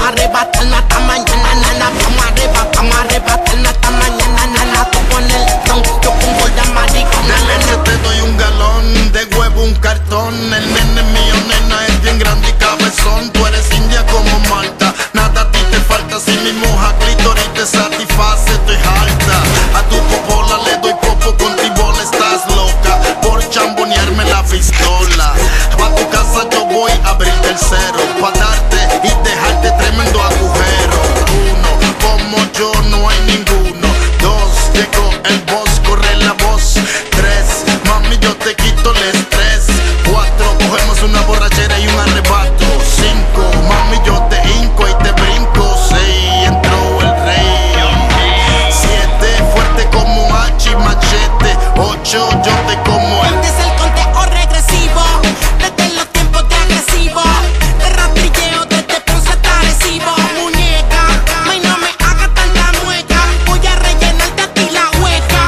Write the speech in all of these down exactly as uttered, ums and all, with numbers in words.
arrebatarnos hasta mañana, nana. Vamos arriba, vamos a arrebatarnos hasta mañana, nana. Tú pones el son, yo pongo la maricona. De leche te doy un galón, de huevo un cartón. El nene mío, nena, es bien grande y cabezón. Tú eres india como Malta, nada a ti te falta. Si mi moja clítoris te satisface, estoy alta. A tu popola le doy popo, contigo le estás loca por chambonearme la pistola. Pa' tu casa yo voy a abrirte el cero, pa' darte y dejarte tremendo agujero. Uno, como yo no hay ninguno. Dos, llegó el boss, corre la voz. Tres, mami yo te quito el estrés. Cuatro, cogemos una borrachera y un arrebato. Cinco, mami yo te hinco y te brinco. Seis, entró el rey. Siete, fuerte como hacha y machete. Ocho, yo te como el. Este es el conteo regresivo, desde los tiempos de agresivo. Te rastrilleo desde Ponce hasta Arecibo. Muñeca, ay no me hagas tanta mueca. Voy a rellenarte a ti la hueca.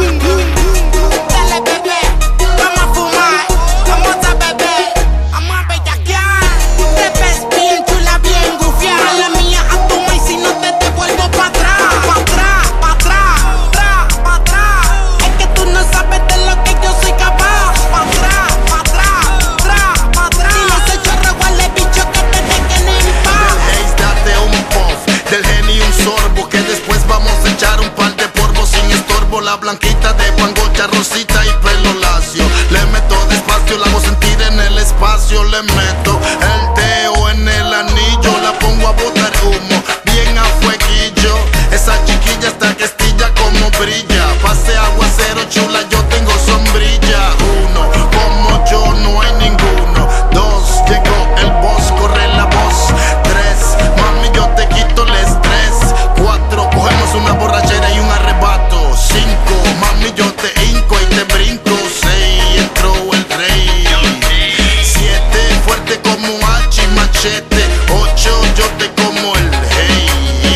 Dale bebé, vamos a fumar, vamos a beber, vamos a bellaquear. Te ves bien chula, bien gufiada. La mía a tu y si no te devuelvo pa' atrás. Pa' atrás, pa' atrás, atrás, pa' atrás. Es que tú no sabes de lo que yo soy capaz. Pa' atrás, pa' atrás, atrás, pa' atrás. Si no soy chorro, huele bicho que te dejen en paz. Del haze date un puff, del Henny un sorbo, que después vamos a echar un par de polvos sin estorbo. La blanquita de pangocha, rosita y pelo lacio. Le meto despacio, la hago sentir en el espacio. Le meto el dedo en el anillo, la pongo a botar humo, bien a fueguillo. Esa chiquilla está que estilla como brilla. Pase aguacero chula, yo tengo sombrilla. Uno, como yo no hay ninguno. Dos, llegó el boss, corre la voz. Tres, mami yo te quito el estrés. Cuatro, cogemos una borrachera y un arrebato. Cinco, mami yo te hinco y te brinco. Seis, entró el rey. Siete, fuerte como hacha y machete. Ocho, yo te como el hey.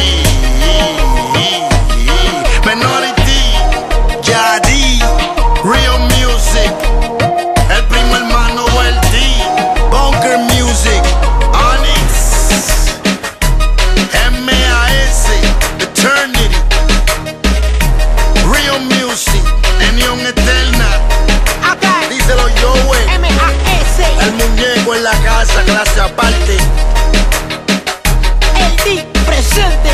Minority, Yadi, Real Music, el primo hermano el D, Bunker Music, Onyx, M A S, Eternity, Real Music, Unión Eterna. Acá, Díselo yo, wey. M A S, El muñeco en la casa, clase aparte. el D presente.